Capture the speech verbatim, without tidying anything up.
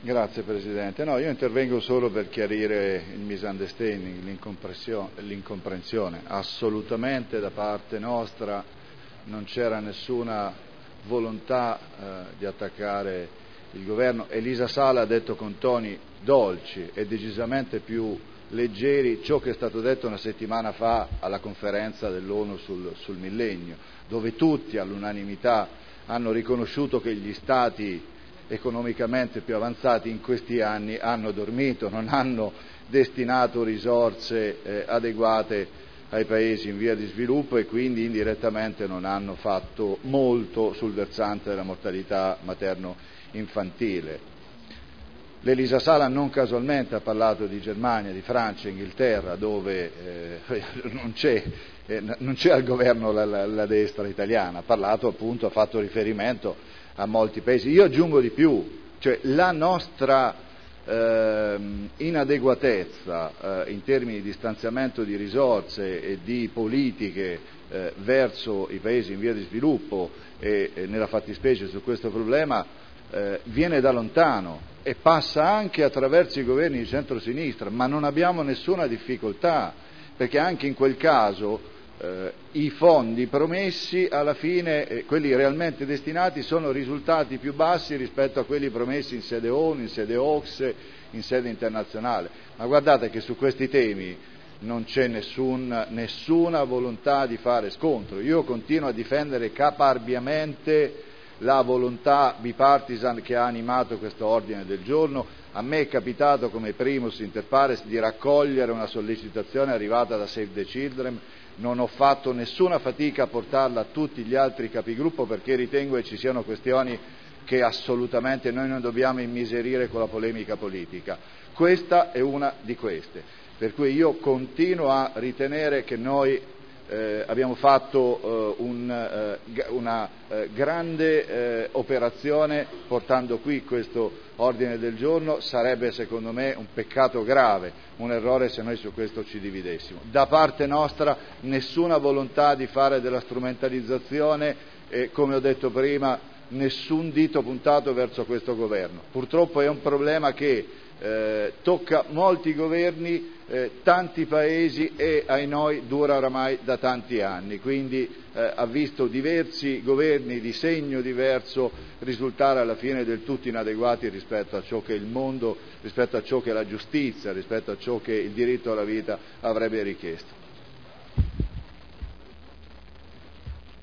Grazie Presidente. No, io intervengo solo per chiarire il misunderstanding, l'incomprensione. Assolutamente da parte nostra non c'era nessuna volontà eh, di attaccare il governo. Elisa Sala ha detto con toni dolci e decisamente più leggeri ciò che è stato detto una settimana fa alla conferenza dell'ONU sul, sul millennio, dove tutti all'unanimità hanno riconosciuto che gli Stati economicamente più avanzati in questi anni hanno dormito, non hanno destinato risorse eh, adeguate ai paesi in via di sviluppo e quindi indirettamente non hanno fatto molto sul versante della mortalità materno-infantile. L'Elisa Sala non casualmente ha parlato di Germania, di Francia, Inghilterra, dove eh, non c'è eh, non c'è al governo la, la, la destra italiana, ha parlato appunto, ha fatto riferimento a molti paesi. Io aggiungo di più, cioè la nostra eh, inadeguatezza eh, in termini di stanziamento di risorse e di politiche eh, verso i paesi in via di sviluppo e, e nella fattispecie su questo problema eh, viene da lontano e passa anche attraverso i governi di centrosinistra, ma non abbiamo nessuna difficoltà, perché anche in quel caso Eh, i fondi promessi alla fine, eh, quelli realmente destinati, sono risultati più bassi rispetto a quelli promessi in sede ONU, in sede O C S E, in sede internazionale. Ma guardate che su questi temi non c'è nessun, nessuna volontà di fare scontro. Io continuo a difendere caparbiamente la volontà bipartisan che ha animato questo ordine del giorno. A me è capitato come primus inter pares di raccogliere una sollecitazione arrivata da Save the Children. Non ho fatto nessuna fatica a portarla a tutti gli altri capigruppo perché ritengo che ci siano questioni che assolutamente noi non dobbiamo immiserire con la polemica politica. Questa è una di queste, per cui io continuo a ritenere che noi eh, abbiamo fatto eh, un, eh, una eh, grande eh, operazione portando qui questo ordine del giorno. Sarebbe secondo me un peccato grave, un errore se noi su questo ci dividessimo. Da parte nostra nessuna volontà di fare della strumentalizzazione e, come ho detto prima, nessun dito puntato verso questo governo. Purtroppo è un problema che eh, tocca molti governi, eh, tanti paesi e ai noi dura oramai da tanti anni, quindi eh, ha visto diversi governi di segno diverso risultare alla fine del tutto inadeguati rispetto a ciò che il mondo, rispetto a ciò che la giustizia, rispetto a ciò che il diritto alla vita avrebbe richiesto.